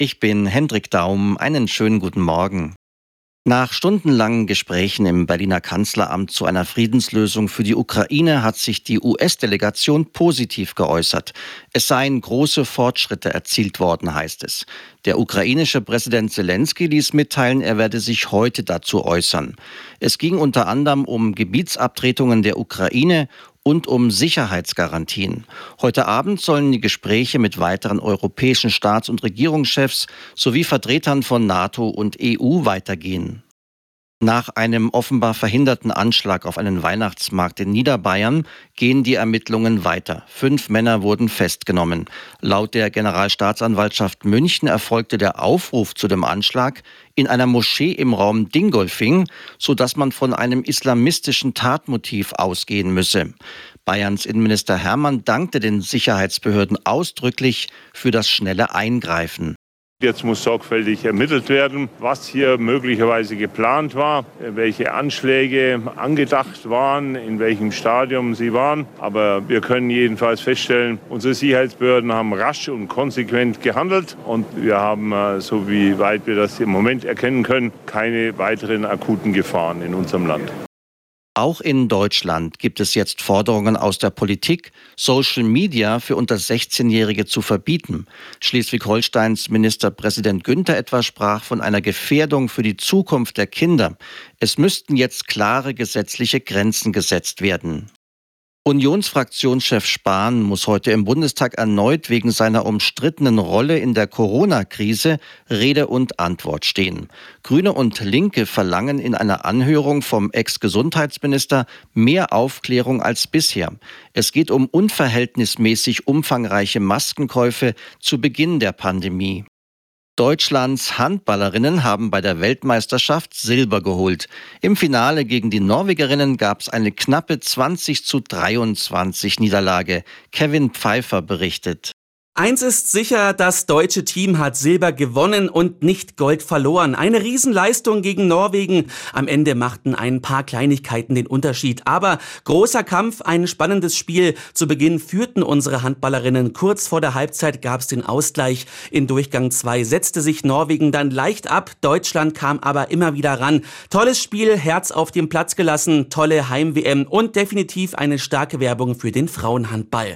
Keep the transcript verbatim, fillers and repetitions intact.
Ich bin Hendrik Daum. Einen schönen guten Morgen. Nach stundenlangen Gesprächen im Berliner Kanzleramt zu einer Friedenslösung für die Ukraine hat sich die U S-Delegation positiv geäußert. Es seien große Fortschritte erzielt worden, heißt es. Der ukrainische Präsident Selenskyj ließ mitteilen, er werde sich heute dazu äußern. Es ging unter anderem um Gebietsabtretungen der Ukraine und um Sicherheitsgarantien. Heute Abend sollen die Gespräche mit weiteren europäischen Staats- und Regierungschefs sowie Vertretern von NATO und E U weitergehen. Nach einem offenbar verhinderten Anschlag auf einen Weihnachtsmarkt in Niederbayern gehen die Ermittlungen weiter. Fünf Männer wurden festgenommen. Laut der Generalstaatsanwaltschaft München erfolgte der Aufruf zu dem Anschlag in einer Moschee im Raum Dingolfing, sodass man von einem islamistischen Tatmotiv ausgehen müsse. Bayerns Innenminister Hermann dankte den Sicherheitsbehörden ausdrücklich für das schnelle Eingreifen. Jetzt muss sorgfältig ermittelt werden, was hier möglicherweise geplant war, welche Anschläge angedacht waren, in welchem Stadium sie waren. Aber wir können jedenfalls feststellen, unsere Sicherheitsbehörden haben rasch und konsequent gehandelt und wir haben, so wie weit wir das im Moment erkennen können, keine weiteren akuten Gefahren in unserem Land. Auch in Deutschland gibt es jetzt Forderungen aus der Politik, Social Media für unter sechzehnjährige zu verbieten. Schleswig-Holsteins Ministerpräsident Günther etwa sprach von einer Gefährdung für die Zukunft der Kinder. Es müssten jetzt klare gesetzliche Grenzen gesetzt werden. Unionsfraktionschef Spahn muss heute im Bundestag erneut wegen seiner umstrittenen Rolle in der Corona-Krise Rede und Antwort stehen. Grüne und Linke verlangen in einer Anhörung vom Ex-Gesundheitsminister mehr Aufklärung als bisher. Es geht um unverhältnismäßig umfangreiche Maskenkäufe zu Beginn der Pandemie. Deutschlands Handballerinnen haben bei der Weltmeisterschaft Silber geholt. Im Finale gegen die Norwegerinnen gab es eine knappe zwanzig zu dreiundzwanzig Niederlage. Kevin Pfeiffer berichtet. Eins ist sicher, das deutsche Team hat Silber gewonnen und nicht Gold verloren. Eine Riesenleistung gegen Norwegen. Am Ende machten ein paar Kleinigkeiten den Unterschied. Aber großer Kampf, ein spannendes Spiel. Zu Beginn führten unsere Handballerinnen. Kurz vor der Halbzeit gab es den Ausgleich. In Durchgang zwei setzte sich Norwegen dann leicht ab. Deutschland kam aber immer wieder ran. Tolles Spiel, Herz auf dem Platz gelassen, tolle Heim-W M und definitiv eine starke Werbung für den Frauenhandball.